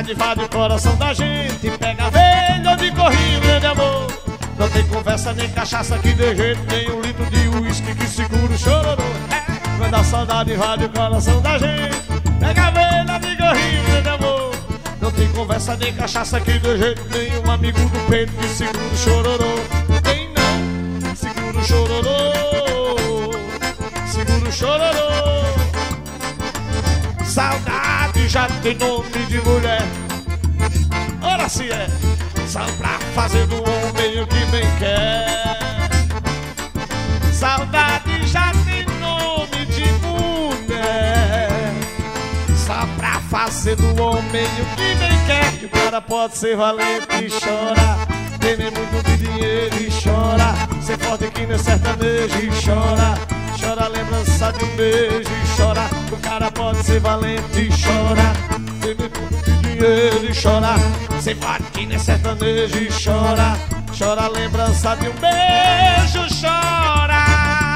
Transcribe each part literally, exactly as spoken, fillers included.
saudade invade o coração da gente. Pega a velha de corrinho, grande amor. Não tem conversa nem cachaça que dê jeito, nem um litro de uísque que segura o chororô. Quando a saudade invade o coração da gente, pega a velha de corrinho, grande amor. Não tem conversa nem cachaça que dê jeito, nem um amigo do peito que segura o chororô. Tem não, segura o chororô, segura o chororô. Saudade já tem nome de mulher. Ora se é, só pra fazer do homem o que bem quer. Saudade já tem nome de mulher. Só pra fazer do homem o que bem quer. Que o cara pode ser valente e chora, ter muito de dinheiro e chora, ser forte que nem sertanejo e chora. Chora a lembrança de um beijo e chora. O cara pode ser valente e chora, ter muito de dinheiro e chora, ser forte que nem sertanejo e chora. Chora a lembrança de um beijo, chora.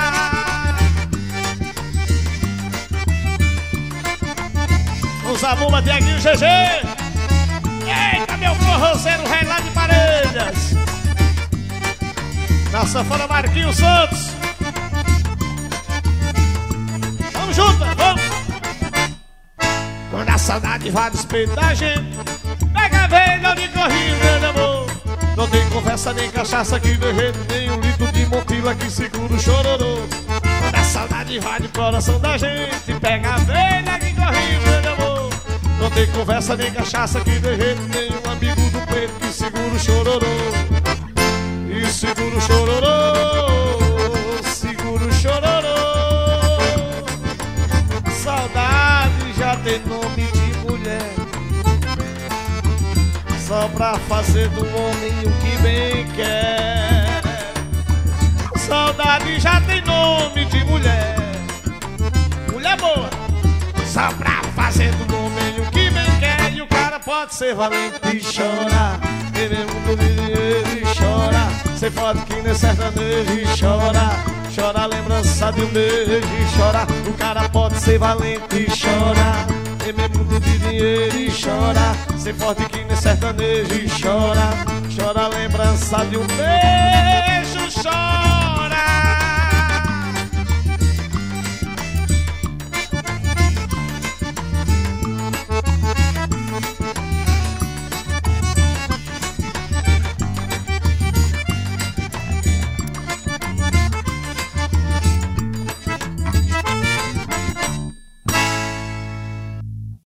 Os Zabumba, Dieguinho, G G. Eita, meu forrozeiro, rei lá de Parelhas. Na sanfona, Marquinhos Santos. Vamos junto, vamos. Quando a saudade vai dos peitos da gente, pega a velha de corrinho, grande amor. Não tem conversa nem cachaça que dê jeito, nem um litro de montila que segura o chororô. Quando a saudade vai do coração da gente, pega a velha de corrinho, grande amor. Não tem conversa nem cachaça que dê jeito, nem um amigo do peito que segura o chororô. E segura o chororô, segura o chororô. Saudade já tem nome de mulher. Só pra fazer do homem o que bem quer. Saudade já tem nome de mulher. Mulher boa. Só pra fazer do homem o que bem quer. E o cara pode ser valente e chorar, ter muito dinheiro e chora, ser forte que nem sertanejo e chora. Chora a lembrança de um beijo e chora. O cara pode ser valente e chora, ter muito de dinheiro e chora, ser forte que nem sertanejo e chora. Chora a lembrança de um beijo, chora.